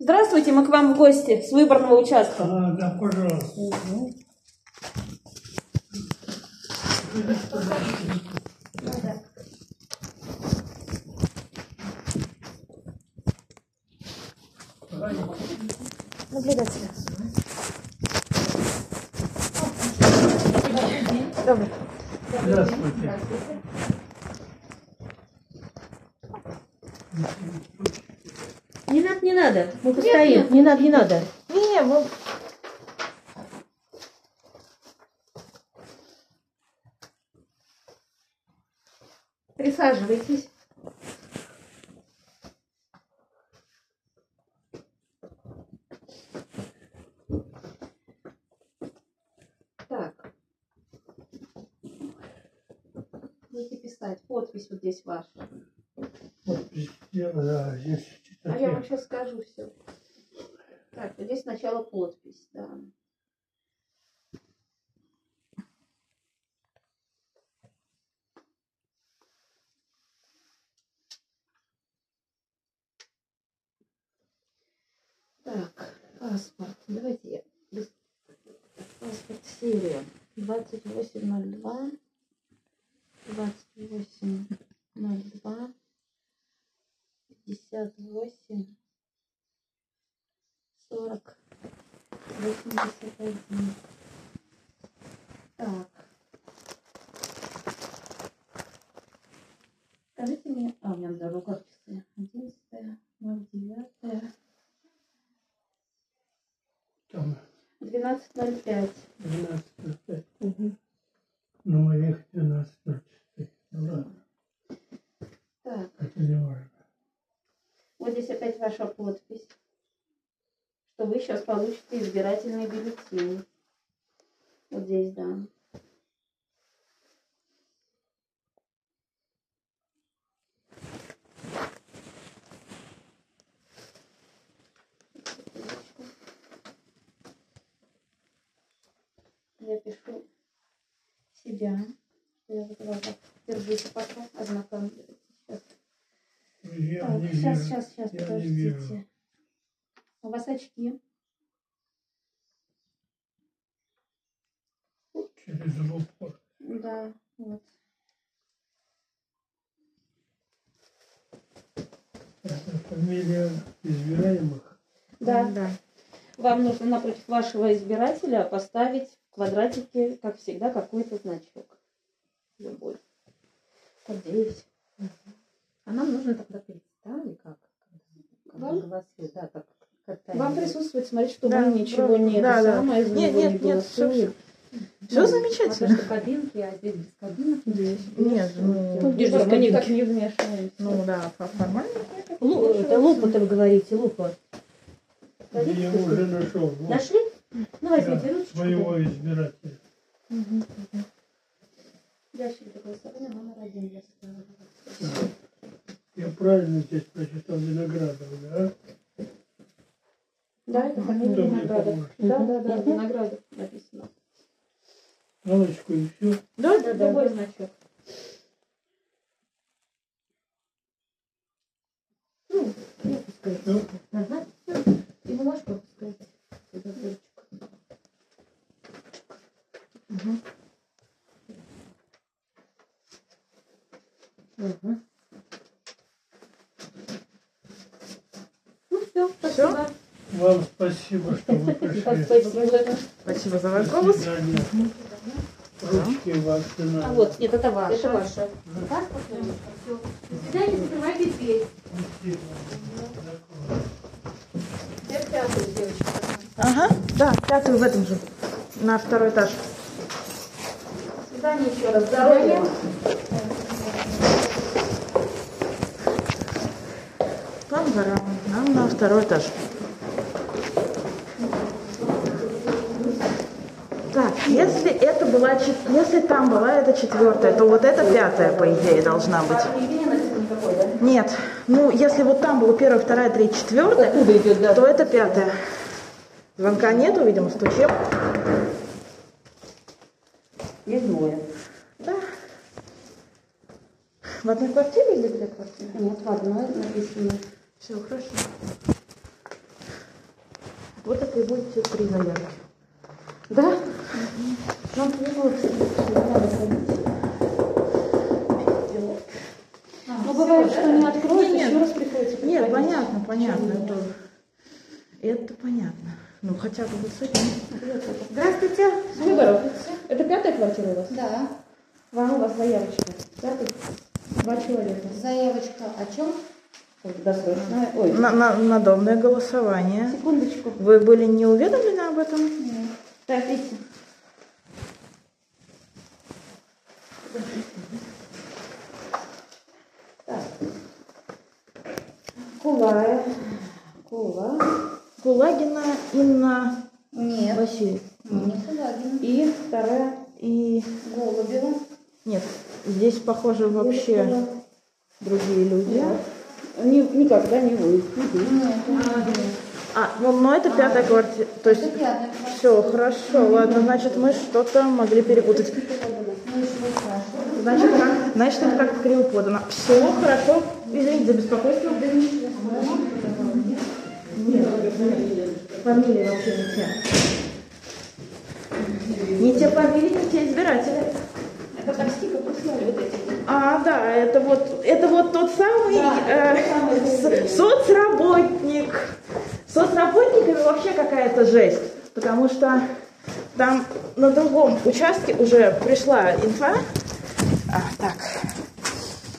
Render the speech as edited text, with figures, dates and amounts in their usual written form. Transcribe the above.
Здравствуйте, мы к вам в гости с выборного участка. Да, пожалуйста. Наблюдателя. Добрый. Здравствуйте. Не надо. Мы постоим. Не надо. Не, мы... Присаживайтесь. Так. Будете писать. Подпись вот здесь ваша. Подпись сделала, здесь А я вам сейчас скажу все. Так, вот здесь сначала подпись, да. Так, паспорт. Давайте я. Паспорт серия 2802 2802 58 40 81. Так. Скажите мне, у меня на руках часы. 11.09. там 12.05. 12:05. Ну, моих 12:04. Ну ладно, Так, это не важно. вот здесь опять ваша подпись, что вы сейчас получите избирательный бюллетень. Вот здесь, да. Я пишу себя. Я вот вас держите пока, ознакомьтесь. Я Так, не вижу. сейчас, Я не подождите. вижу. У вас очки. Через упор. Да, вот. Это фамилия избираемых. Да. Вам нужно напротив вашего избирателя поставить в квадратике, как всегда, какой-то значок. Любой. Вот здесь. А нам нужно тогда прийти, да, или как? Вам? Голосуют, да, как Вам присутствовать, смотреть, чтобы Да, ничего не да, это да. самое, за него не Нет, голосует. все замечательно. Что кабинки, а здесь без кабинок. Нет, Ну, держи, мы никак не вмешиваемся. ну да, формально. Это лупа-то вы говорите, лупа. Я его уже нашел. Вот. Нашли? Ну, возьмите Да, ручку. своего избирателя. Ящик для голосования номер 1 я ставлю. Я правильно здесь прочитал Виноградов, да? Да, это фамилия Кто мне Виноградов. поможет? Да, Виноградов написано. Галочку и все. Да, другой значок. Ну, не пускайте. Ну, Ага. И бумажку пускайте. Сюда в ручку. Угу. Ну все, спасибо. вам спасибо, что вы пришли. Спасибо. Спасибо за ваш До голос. свидания. Ручки ваши А надо. вот, нет, это ваше. Это ваше. Паспортная ручка. Все. До свидания, закрывайте дверь. Спасибо. Теперь пятую, девочка. Ага, да, пятую в этом же, на второй этаж. До свидания еще раз. Здоровья. Вам пора, нам на второй этаж. Так, если это была, если там была эта четвертая, то вот эта пятая, по идее, должна быть. Нет, ну если вот там было первая, вторая, третья, четвертая, то это пятая. Звонка нету, видимо, стучим. Есть двое. Да. В одной квартире или две квартиры? Нет, в одной написано. Все, хорошо. Вот это и будет 3 заявки. Да? Нам повезло, кстати, что не надо ходить. Ну, бывает, что не откроют, Нет, еще раз приходится. Нет, приходить. понятно. Это понятно. Ну, хотя бы вот с этим. Здравствуйте. С выборов. Это 5-я квартира у вас? Да. У вас заявочка. 5-й. 2 человека. Заявочка о чем? Ой, досрочная. Ой, Надомное голосование. секундочку. Вы были не уведомлены об этом? Нет. Так, видите. Так. Кулагина Инна Нет. Васильевна. Не Кулагина. И вторая. И Голубева. нет, здесь, похоже, вообще другие люди. Никогда не вы. Нет. Ну это 5-я квартира. То есть Это 5-я квартира. все, хорошо, ладно, значит, мы что-то могли перепутать. Ну, еще спрашиваю. Значит, это как-то криво подано. Все, хорошо. Извините за беспокойство. Нет, фамилии вообще не те. Не те фамилии, не те избиратели. Это такси, как прислали вот эти. Да, это вот тот самый соцработник. С соцработниками вообще какая-то жесть, потому что там на другом участке уже пришла инфа. Так.